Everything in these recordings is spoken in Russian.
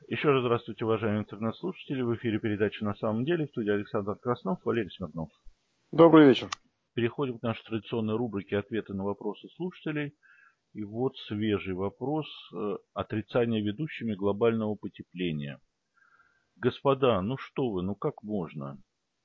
Еще раз здравствуйте, уважаемые интернет-слушатели. В эфире передача «На самом деле». В студии Александр Краснов, Валерий Смирнов. Добрый вечер. Переходим к нашей традиционной рубрике «Ответы на вопросы слушателей». И вот свежий вопрос. Отрицание ведущими глобального потепления. Господа, ну что вы, ну как можно?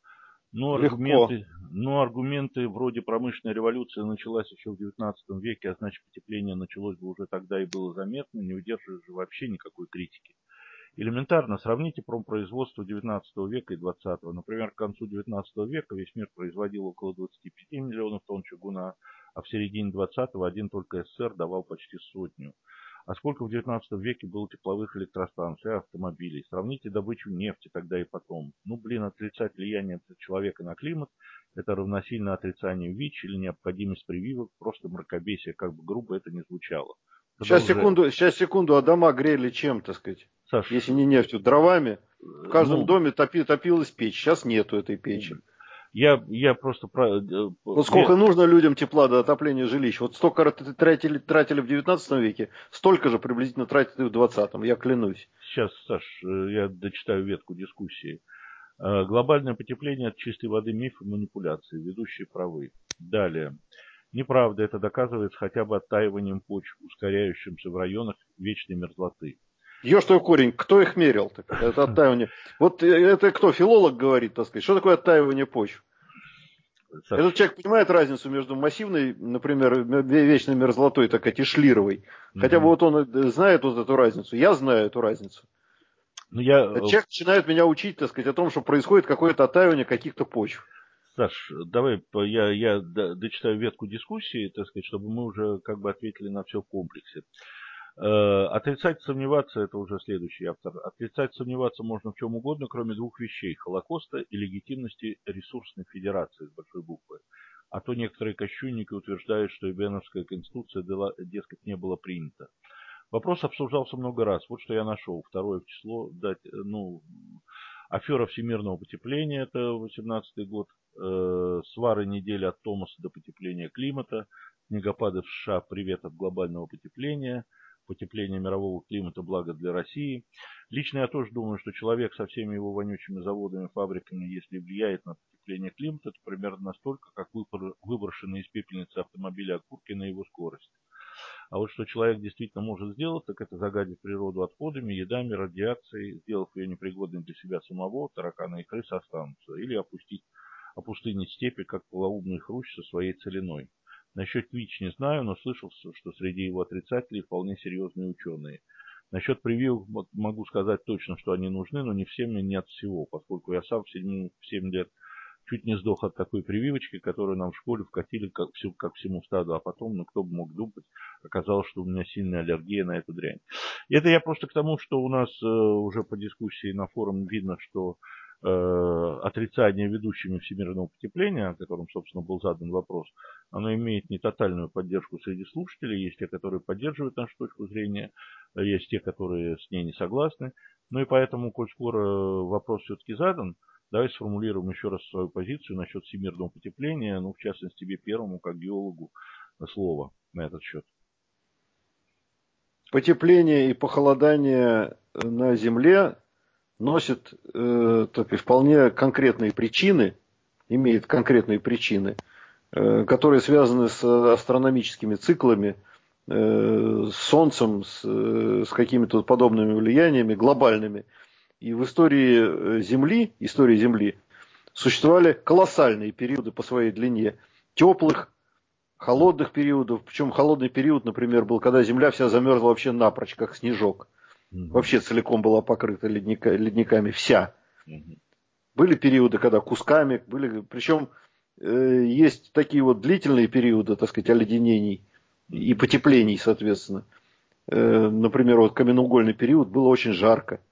Легко. Аргументы вроде промышленная революция началась еще в XIX веке, а значит потепление началось бы уже тогда и было заметно, не выдерживает же вообще никакой критики. Элементарно сравните промпроизводство XIX века и XX. Например, к концу XIX века весь мир производил около 25 миллионов тонн чугуна, а в середине XX один только СССР давал почти сотню. А сколько в XIX веке было тепловых электростанций, автомобилей? Сравните добычу нефти тогда и потом. Отрицать влияние человека на климат – это равносильно отрицанию ВИЧ или необходимость прививок, просто мракобесие, как бы грубо это ни звучало. Продолжаем. Сейчас, секунду, а дома грели чем, так сказать? Саш, Если не нефтью, дровами. В каждом доме топилась печь. Сейчас нету этой печи. Я просто Вот сколько нужно людям тепла до отопления жилищ. Вот столько тратили в 19 веке, столько же приблизительно тратили в 20-м, я клянусь. Сейчас, Саш, я дочитаю ветку дискуссии. Глобальное потепление – от чистой воды миф и манипуляции, ведущие правы. Далее. Неправда, это доказывается хотя бы оттаиванием почв, ускоряющимся в районах вечной мерзлоты. Ешь твой корень, кто их мерил? Это оттаивание. Вот это кто, филолог говорит, так сказать. Что такое оттаивание почв? Саш, Этот человек понимает разницу между массивной, например, вечной мерзлотой, такой тишлировой. Хотя бы вот он знает вот эту разницу. Я знаю эту разницу. Человек начинает меня учить, так сказать, о том, что происходит какое-то оттаивание каких-то почв. Саш, давай я дочитаю ветку дискуссии, так сказать, чтобы мы уже как бы ответили на все в комплексе. Отрицать, сомневаться – это уже следующий автор. Отрицать, сомневаться можно в чем угодно, кроме двух вещей – Холокоста и легитимности ресурсной федерации с большой буквы. А то некоторые кощунники утверждают, что Эбеновская конституция, дескать, не была принята. Вопрос обсуждался много раз. Вот что я нашел. Второе число. Афера всемирного потепления, это 18-й год. Свары недели от Томаса до потепления климата. Снегопады в США, привет от глобального потепления. Потепление мирового климата, благо для России. Лично я тоже думаю, что человек со всеми его вонючими заводами, фабриками, если влияет на потепление климата, то примерно настолько, как выброшенные из пепельницы автомобиля окурки на его скорость. А вот что человек действительно может сделать, так это загадить природу отходами, едами, радиацией, сделав ее непригодной для себя самого, тараканы и крысы останутся. Или опустынить степи, как полоумный хрущ со своей целиной. Насчет ВИЧ не знаю, но слышал, что среди его отрицателей вполне серьезные ученые. Насчет прививок могу сказать точно, что они нужны, но не всем и не от всего, поскольку я сам в 7 лет чуть не сдох от такой прививочки, которую нам в школе вкатили как всему стаду, а потом, кто бы мог думать, оказалось, что у меня сильная аллергия на эту дрянь. И это я просто к тому, что у нас уже по дискуссии на форуме видно, что отрицание ведущими всемирного потепления, о котором, собственно, был задан вопрос, оно имеет не тотальную поддержку среди слушателей. Есть те, которые поддерживают нашу точку зрения, есть те, которые с ней не согласны. Ну и поэтому, коль скоро вопрос все-таки задан, давай сформулируем еще раз свою позицию насчет всемирного потепления, в частности, тебе первому, как геологу, слово на этот счет. Потепление и похолодание на Земле носит вполне конкретные причины, имеет конкретные причины, которые связаны с астрономическими циклами, с Солнцем, с какими-то подобными влияниями глобальными. И в истории Земли существовали колоссальные периоды по своей длине теплых, холодных периодов. Причем холодный период, например, был, когда Земля вся замерзла вообще напрочь, как снежок. Вообще целиком была покрыта ледниками вся. Были периоды, когда кусками, причем есть такие вот длительные периоды, так сказать, оледенений и потеплений, соответственно. Например, вот каменноугольный период, было очень жарко.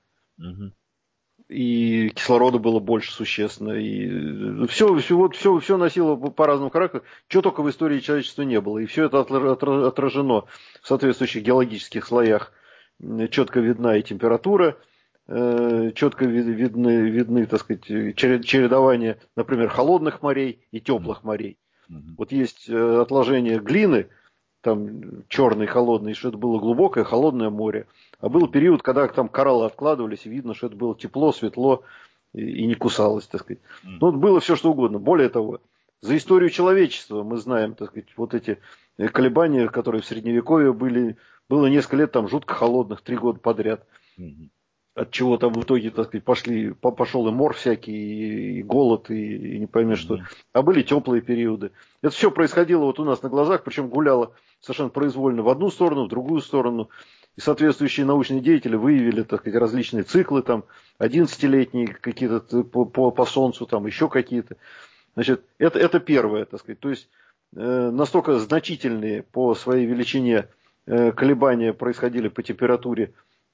И кислорода было больше существенно. И все носило по разному характеру. Чего только в истории человечества не было. И все это отражено в соответствующих геологических слоях. Четко видна и температура, четко видны, так сказать, чередование, например, холодных морей и теплых морей. Вот есть отложения глины, там черный, холодный, что это было глубокое, холодное море. А был период, когда там кораллы откладывались, и видно, что это было тепло, светло и не кусалось, так сказать. Ну, вот было все, что угодно. Более того, за историю человечества мы знаем, так сказать, вот эти колебания, которые в Средневековье были, было несколько лет там жутко холодных, 3 года подряд. От чего там в итоге, так сказать, пошел и мор всякий, и голод, и не поймешь что. А были теплые периоды. Это все происходило вот у нас на глазах, причем гуляло совершенно произвольно в одну сторону, в другую сторону. И соответствующие научные деятели выявили, так сказать, различные циклы, там, 11-летние какие-то по Солнцу, там, еще какие-то. Значит, это первое, так сказать. То есть, настолько значительные по своей величине колебания происходили по температуре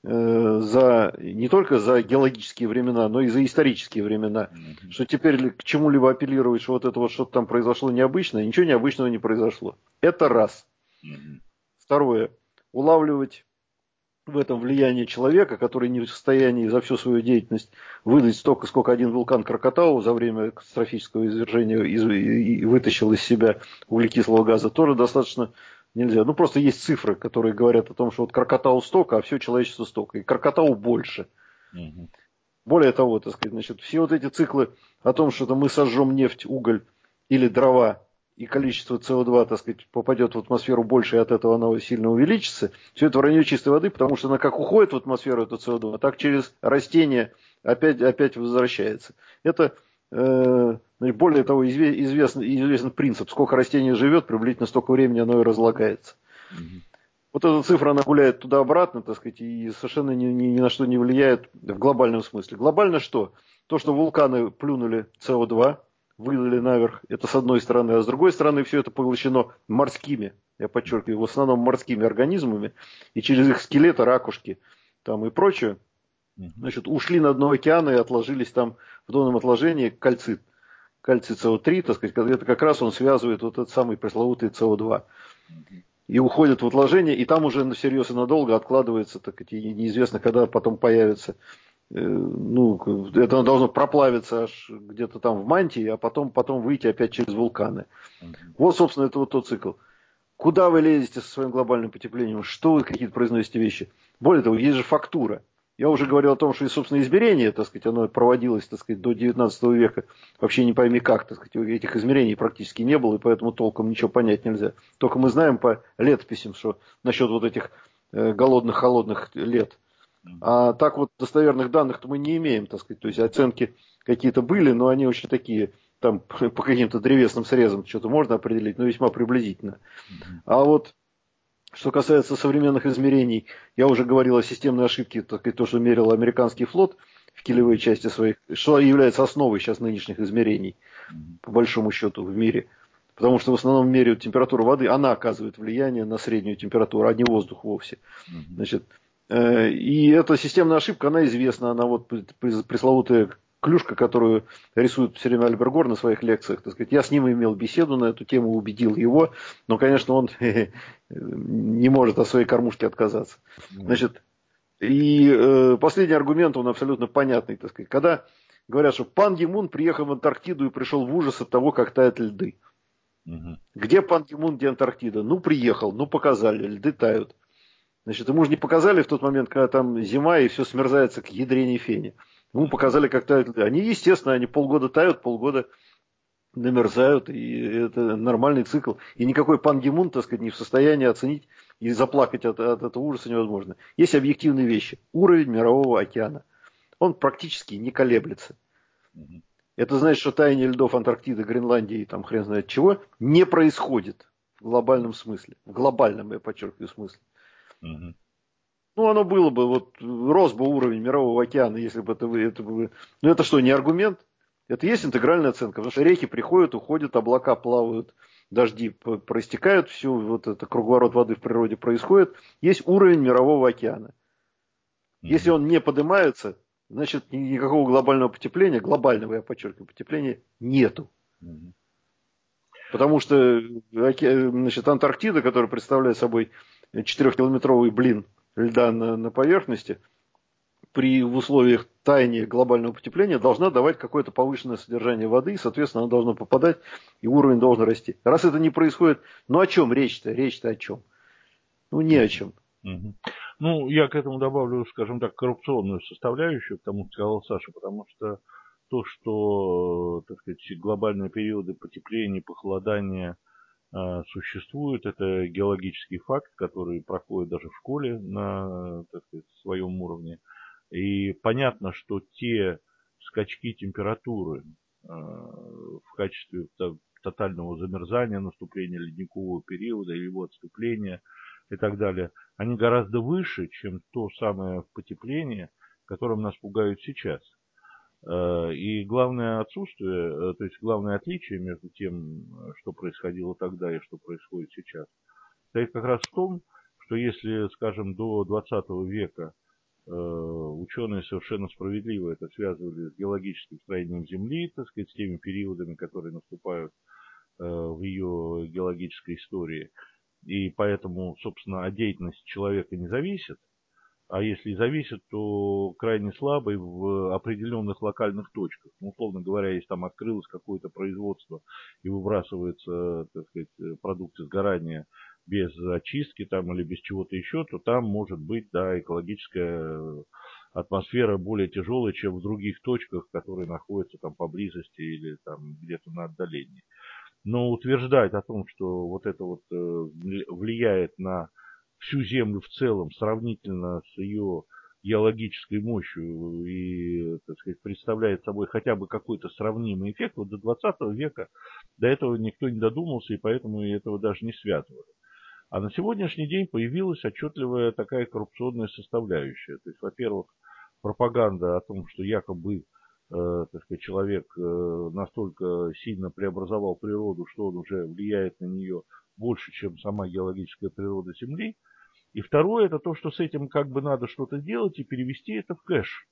не только за геологические времена, но и за исторические времена. Что теперь к чему-либо апеллировать, что вот это вот что-то там произошло необычное, ничего необычного не произошло. Это раз. Второе. Улавливать в этом влияние человека, который не в состоянии за всю свою деятельность выдать столько, сколько один вулкан Кракатау за время катастрофического извержения и вытащил из себя углекислого газа, тоже достаточно нельзя. Ну, просто есть цифры, которые говорят о том, что вот Кракатау столько, а все человечество столько. И Кракатау больше. Более того, так сказать, значит, все вот эти циклы о том, что мы сожжем нефть, уголь или дрова, и количество СО2, так сказать, попадет в атмосферу больше, и от этого оно сильно увеличится, все это вранье чистой воды, потому что она как уходит в атмосферу, это СО2, так через растения опять возвращается. Это, более того, известен принцип, сколько растение живет, приблизительно столько времени оно и разлагается. Вот эта цифра, она гуляет туда-обратно, так сказать, и совершенно ни на что не влияет в глобальном смысле. Глобально что? То, что вулканы плюнули СО2, выдали наверх, это с одной стороны, а с другой стороны все это поглощено морскими, я подчеркиваю, в основном морскими организмами, и через их скелеты, ракушки там и прочее, значит, ушли на дно океана и отложились там в донном отложении кальцит СО3, так сказать, это как раз он связывает вот этот самый пресловутый СО2. И уходит в отложение, и там уже всерьез и надолго откладывается, так сказать, и неизвестно, когда потом появится. Ну, это должно проплавиться аж где-то там в мантии, а потом выйти опять через вулканы. Вот, собственно, это вот тот цикл. Куда вы лезете со своим глобальным потеплением? Что вы какие-то произносите вещи? Более того, есть же фактура. Я уже говорил о том, что и, собственно, измерение, так сказать, оно проводилось, так сказать, до 19 века. Вообще не пойми как, так сказать, этих измерений практически не было, и поэтому толком ничего понять нельзя. Только мы знаем по летописям, что насчет вот этих голодных, холодных лет. А так вот достоверных данных-то мы не имеем, так сказать. То есть оценки какие-то были, но они очень такие, там по каким-то древесным срезам что-то можно определить, но весьма приблизительно. А вот что касается современных измерений, я уже говорил о системной ошибке, то, что мерил американский флот в килевой части своих, что является основой сейчас нынешних измерений, по большому счету, в мире. Потому что в основном меряют температуру воды, она оказывает влияние на среднюю температуру, а не воздух вовсе. Значит, и эта системная ошибка, она известна, она вот пресловутая клюшка, которую рисует все время Альбер Гор на своих лекциях, так сказать. Я с ним имел беседу на эту тему, убедил его, но, конечно, он не может от своей кормушки отказаться. Значит, и последний аргумент, он абсолютно понятный, так сказать. Когда говорят, что Пан Ги Мун приехал в Антарктиду и пришел в ужас от того, как тают льды. Где Пан Ги Мун, где Антарктида? Ну, приехал, ну, показали, льды тают. Значит, ему же не показали в тот момент, когда там зима и все смерзается к ядрене фене. Ему показали, как тают льды. Они, естественно, они полгода тают, полгода намерзают, и это нормальный цикл. И никакой Пан Ги Мун, так сказать, не в состоянии оценить и заплакать от этого ужаса невозможно. Есть объективные вещи. Уровень мирового океана. Он практически не колеблется. Это значит, что таяние льдов Антарктиды, Гренландии, там хрен знает чего, не происходит в глобальном смысле. В глобальном, я подчеркиваю, смысле. Ну, оно было бы, вот, рос бы уровень мирового океана, если бы это было. Ну, это что, не аргумент? Это есть интегральная оценка, потому что реки приходят, уходят, облака плавают, дожди проистекают, все, вот это круговорот воды в природе происходит. Есть уровень мирового океана. Если он не поднимается, значит, никакого глобального потепления, глобального, я подчеркиваю, потепления нету. Потому что, значит, Антарктида, которая представляет собой 4-километровый блин льда на поверхности, в условиях таяния глобального потепления должна давать какое-то повышенное содержание воды, и, соответственно, она должна попадать, и уровень должен расти. Раз это не происходит, ну о чем речь-то? Речь-то о чем? Ну, ни о чем. Ну, я к этому добавлю, скажем так, коррупционную составляющую, к тому, что сказал Саша, потому что то, что, так сказать, глобальные периоды потепления, похолодания существуют, это геологический факт, который проходит даже в школе на, так сказать, своем уровне. И понятно, что те скачки температуры в качестве тотального замерзания, наступления ледникового периода, его отступления и так далее, они гораздо выше, чем то самое потепление, которым нас пугают сейчас. И главное отсутствие, то есть главное отличие между тем, что происходило тогда и что происходит сейчас, стоит как раз в том, что если, скажем, до 20 века ученые совершенно справедливо это связывали с геологическим строением Земли, так сказать, с теми периодами, которые наступают в ее геологической истории, и поэтому, собственно, от деятельности человека не зависит, а если и зависит, то крайне слабый в определенных локальных точках. Ну, условно говоря, если там открылось какое-то производство и выбрасывается, так сказать, продукты сгорания без очистки там или без чего-то еще, то там может быть, да, экологическая атмосфера более тяжелая, чем в других точках, которые находятся там поблизости или там где-то на отдалении. Но утверждать о том, что вот это вот влияет на всю Землю в целом, сравнительно с ее геологической мощью и, так сказать, представляет собой хотя бы какой-то сравнимый эффект, вот до 20 века до этого никто не додумался, и поэтому этого даже не связывали. А на сегодняшний день появилась отчетливая такая коррупционная составляющая. То есть, во-первых, пропаганда о том, что якобы так сказать, человек настолько сильно преобразовал природу, что он уже влияет на нее больше, чем сама геологическая природа Земли. И второе, это то, что с этим как бы надо что-то делать и перевести это в кэш.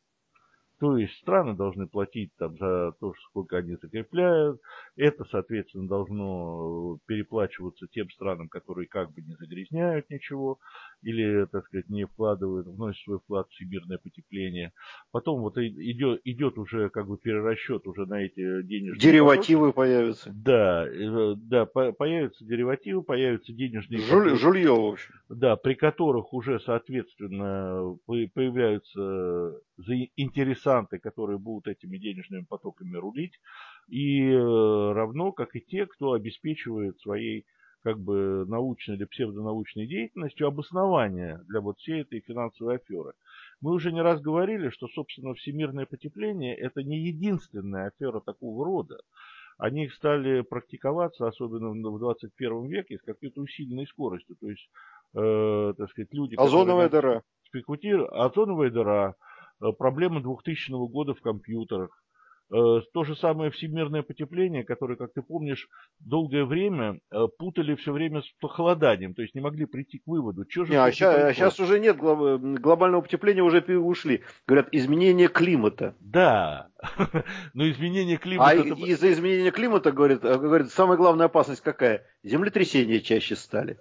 То есть страны должны платить там за то, сколько они закрепляют. Это, соответственно, должно переплачиваться тем странам, которые как бы не загрязняют ничего или, так сказать, не вкладывают, вносят свой вклад в всемирное потепление. Потом вот идет уже как бы перерасчет уже на эти денежные деривативы появятся. Да, да, появятся деривативы, появятся денежные жулье, в общем. Да, при которых уже, соответственно, появляются интересанты, которые будут этими денежными потоками рулить, и равно как и те, кто обеспечивает своей как бы научной или псевдонаучной деятельностью обоснование для вот всей этой финансовой аферы. Мы уже не раз говорили, что, собственно, всемирное потепление – это не единственная афера такого рода. Они стали практиковаться, особенно в 21 веке, с какой-то усиленной скоростью. То есть, так сказать, люди, озоновая которые дыра. спекулируют, озоновая дыра, проблемы 2000 года в компьютерах, то же самое всемирное потепление, которое, как ты помнишь, долгое время путали все время с похолоданием, то есть не могли прийти к выводу, что же сейчас уже нет глобального потепления, уже ушли. Говорят, изменение климата. Да, но изменение климата... А из-за изменения климата, говорят, самая главная опасность какая? Землетрясения чаще стали.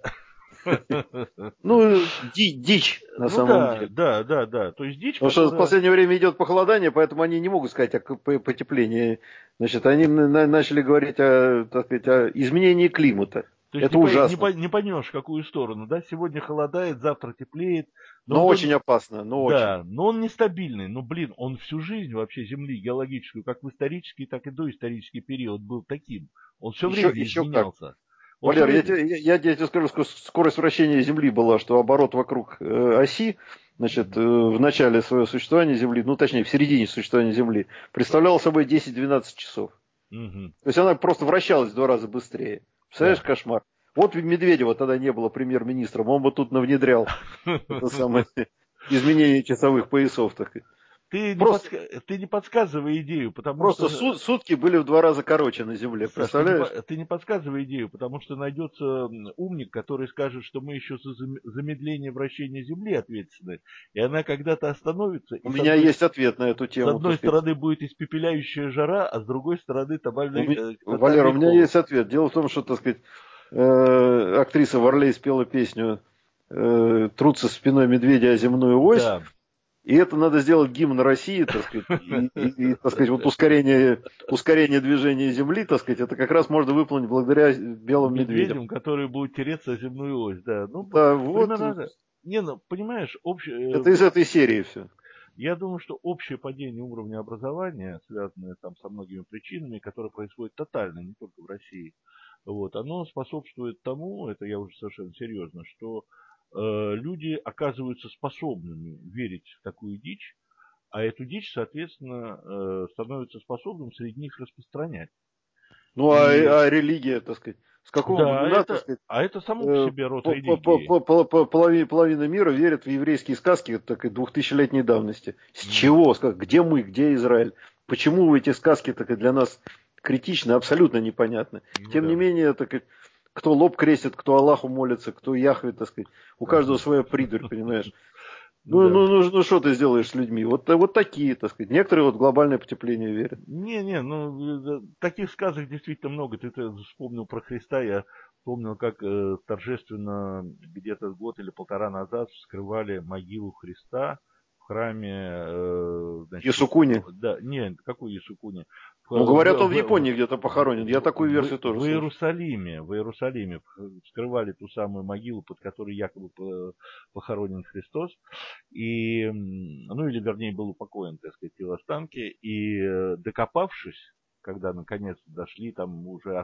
Ну, дичь на самом деле. Да. То есть дичь, потому что в последнее время идет похолодание, поэтому они не могут сказать о потеплении. Значит, они начали говорить так сказать, о изменении климата. То есть это ужасно. Не поймешь, в какую сторону. Да? Сегодня холодает, завтра теплеет. Но очень опасно. Да, но он нестабильный. Но, блин, он всю жизнь вообще Земли геологическую, как в исторический, так и доисторический период был таким. Он все время изменялся. Как? Валер, я тебе скажу, скорость вращения Земли была, что оборот вокруг оси, значит, в начале своего существования Земли, ну точнее в середине существования Земли, представляла собой 10-12 часов. То есть она просто вращалась в 2 раза быстрее. Представляешь, кошмар. Вот Медведева тогда не было премьер-министром, он бы тут навнедрял это самое изменение часовых поясов. Ты не подсказывай идею, потому просто что... Просто сутки были в 2 раза короче на Земле, Саш, представляешь? Ты не подсказывай идею, потому что найдется умник, который скажет, что мы еще за замедление вращения Земли ответственны, и она когда-то остановится. У меня есть ответ на эту тему. С одной стороны будет испепеляющая жара, а с другой стороны тотальный Валера, у меня холод. есть ответ. Дело в том, что, так сказать, актриса Варлей спела песню «Трутся спиной медведя о земную ось». Да. И это надо сделать гимн России, так сказать, так сказать, вот ускорение движения Земли, так сказать, это как раз можно выполнить благодаря белым медведям. Медведем, которые будут тереться о земную ось, да. Ну, Да, вот, примерно так. Не, ну, понимаешь, это из этой серии все. я думаю, что общее падение уровня образования, связанное там со многими причинами, которое происходит тотально, не только в России, вот, оно способствует тому, это я уже совершенно серьезно, что люди оказываются способными верить в такую дичь, а эту дичь, соответственно, становится способным среди них распространять. Ну, И а религия, так сказать, с какого да, времена, так сказать, это само по себе род религии. половина мира верит в еврейские сказки так, 2000-летней давности. С чего? Где мы, где Израиль? Почему эти сказки так, для нас критичны, абсолютно непонятны? Ну Тем не да. менее, так, кто лоб крестит, кто Аллаху молится, кто Яхве, так сказать, у каждого своя придурь, понимаешь? Ну да. Ну, что ты сделаешь с людьми? Вот такие, так сказать. Некоторые вот глобальное потепление верят. Не, ну, таких сказок действительно много. Ты вспомнил про Христа, я помнил, как торжественно где-то год или полтора назад вскрывали могилу Христа в храме, значит, Ясукуни. да, не, какой Ясукуни? Ну, говорят, он в Японии где-то похоронен. Я такую версию тоже В слышал. Иерусалиме вскрывали ту самую могилу, под которой якобы похоронен Христос, и, ну или вернее был упокоен, так сказать, его останки, и докопавшись, когда наконец дошли, там уже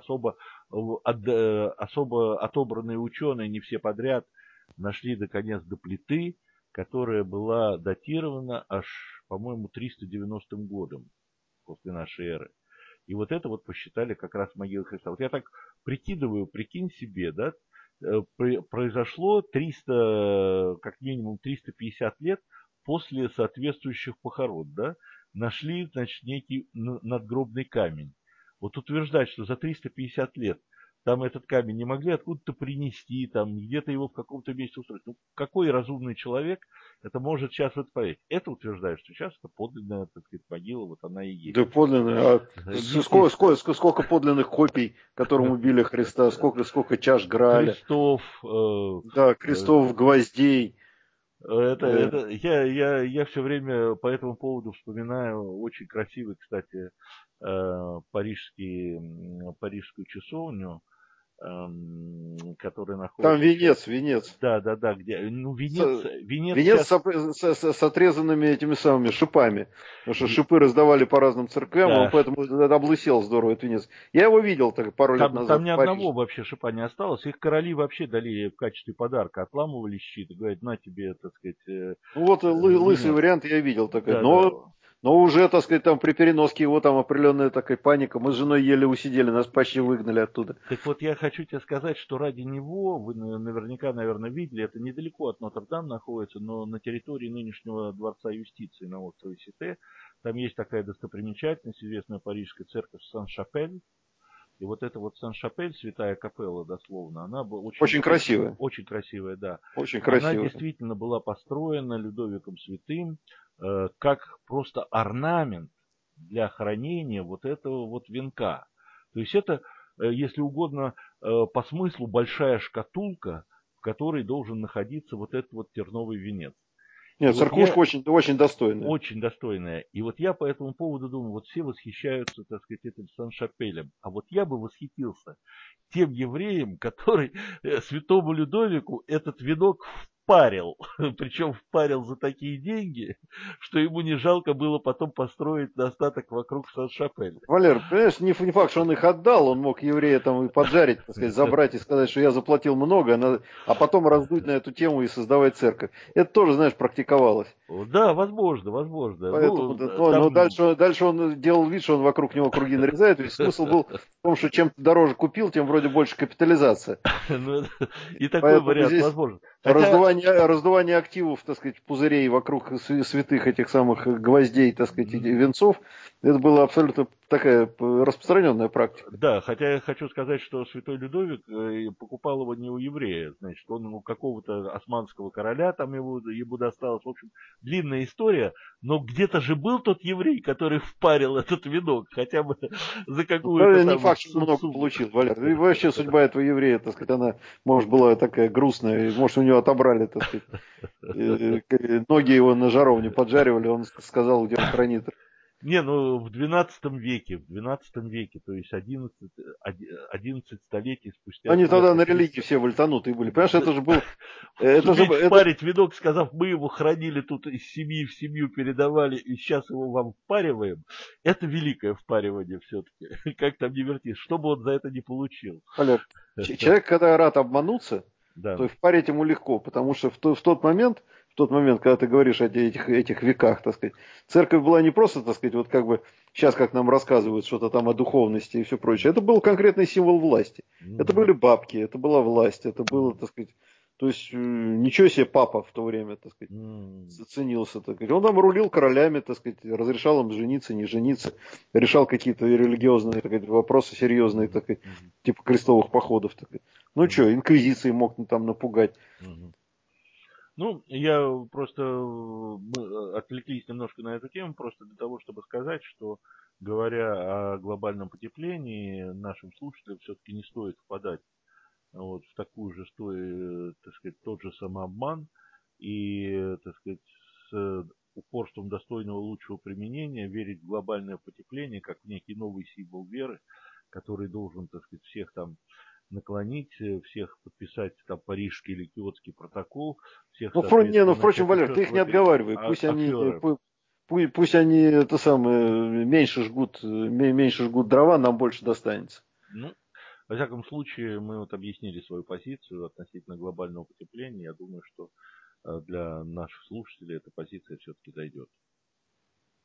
особо отобранные ученые, не все подряд, нашли наконец до плиты, которая была датирована аж, по-моему, 390 годом после нашей эры. И вот это вот посчитали как раз могилой Христа. Вот я так прикидываю, прикинь себе, да, произошло 300, как минимум 350 лет после соответствующих похорон, да, нашли, значит, некий надгробный камень. Вот утверждать, что за 350 лет там этот камень не могли откуда-то принести, там где-то его в каком-то месте устроить. Ну, какой разумный человек это может сейчас в это поверить? Это утверждает, что сейчас это подлинная, так сказать, могила, вот она и есть. Да подлинно. Естественно. Сколько подлинных копий, которым убили Христа, сколько чаш Грааля, Крестов, да, крестов, гвоздей. я все время по этому поводу вспоминаю очень красивый, кстати, парижскую часовню, которая Там находится венец. да, где, ну, венец Венец сейчас, с отрезанными этими самыми шипами. Потому что шипы раздавали по разным церквям, и он да, поэтому облысел здорово, этот венец. Я его видел так пару лет там назад ни в одного Париже. вообще шипа не осталось, их короли вообще дали в качестве подарка, отламывали щит и говорят, на тебе, так сказать, Ну вот лысый венец. вариант я видел такой. Да. Но уже, так сказать, там при переноске его там определенная такая паника. Мы с женой еле усидели, нас почти выгнали оттуда. Так вот, я хочу тебе сказать, что ради него, вы наверняка, наверное, видели, это недалеко от Нотр-Дам находится, но на территории нынешнего Дворца юстиции на острове Сите, там есть такая достопримечательность, известная парижская церковь Сан-Шапель. И вот эта вот Сан-Шапель, святая капелла дословно, она была Очень красивая. очень красивая, да. Очень Она красивая. действительно была построена Людовиком Святым как просто орнамент для хранения вот этого вот венка. То есть это, если угодно, по смыслу большая шкатулка, в которой должен находиться вот этот вот терновый венец. И Нет, вот я церквушка очень достойная. очень достойная. И вот я по этому поводу думаю, вот все восхищаются, так сказать, этим Сан-Шапелем. А вот я бы восхитился тем евреем, который святому Людовику этот венок впарил. Причем впарил за такие деньги, что ему не жалко было потом построить остаток вокруг Сан-Шапеля. Валер, понимаешь, не факт, что он их отдал, он мог еврея там и поджарить, так сказать, забрать и сказать, что я заплатил много, а потом раздуть на эту тему и создавать церковь. Это тоже, знаешь, практиковалось. Да, возможно. Поэтому, Ну, но там... дальше он делал вид, что он вокруг него круги нарезает. Ведь смысл был в том, что чем ты дороже купил, тем вроде больше капитализация. Ну, и такой Поэтому вариант здесь возможен. Хотя, раздувание активов, так сказать, пузырей вокруг святых этих самых гвоздей, так сказать, и венцов, это было абсолютно такая распространенная практика. Да, хотя я хочу сказать, что святой Людовик покупал его не у еврея, значит, он у какого-то османского короля там ему досталось. В общем, длинная история, но где-то же был тот еврей, который впарил этот венок, хотя бы за какую-то Не там факт, что он много сумму. получил, Валер. И вообще судьба этого еврея, так сказать, она, может, была такая грустная, и, может, у него отобрали, так сказать, ноги его на жаровне поджаривали, он сказал, где он хранит. Не, ну в XII веке, то есть 11 столетий спустя Они тогда смерти на религии Христа. все вольтанутые были. Понимаешь, Да, это же был... Это же... суметь Это, впарить венок, сказав, мы его хранили тут из семьи в семью, передавали, и сейчас его вам впариваем, это великое впаривание все-таки. Как там не вертишь, что бы он за это не получил. Валер, человек, когда рад обмануться, Да. то и впарить ему легко, потому что в тот момент, когда ты говоришь о этих веках, так сказать, церковь была не просто, так сказать, вот как бы сейчас, как нам рассказывают, что-то там о духовности и все прочее. Это был конкретный символ власти. Это Мгм. были бабки, это была власть, это было, Мгм. так сказать, то есть ничего себе папа в то время, так сказать, Мгм. ценился, так сказать. Он там рулил королями, так сказать, разрешал им жениться, не жениться, решал какие-то религиозные, так сказать, вопросы серьезные, Мгм. так сказать, Мгм. типа крестовых походов, так сказать. Ну Мгм. что, инквизиции мог там напугать. Мгм. Ну, я просто, мы отвлеклись немножко на эту тему, просто для того, чтобы сказать, что, говоря о глобальном потеплении, нашим слушателям все-таки не стоит впадать вот, в такую же, так сказать, тот же самообман и, так сказать, с упорством достойного лучшего применения верить в глобальное потепление как в некий новый символ веры, который должен, так сказать, всех там наклонить, всех подписать там Парижский или Киотский протокол, всех, Ну, соответственно, впрочем, начать Валер, ты их не участвовать в этих отговаривай. аферах. Пусть они это самое меньше жгут дрова, нам больше достанется. Ну, во всяком случае, мы вот объяснили свою позицию относительно глобального потепления. Я думаю, что для наших слушателей эта позиция все-таки дойдет.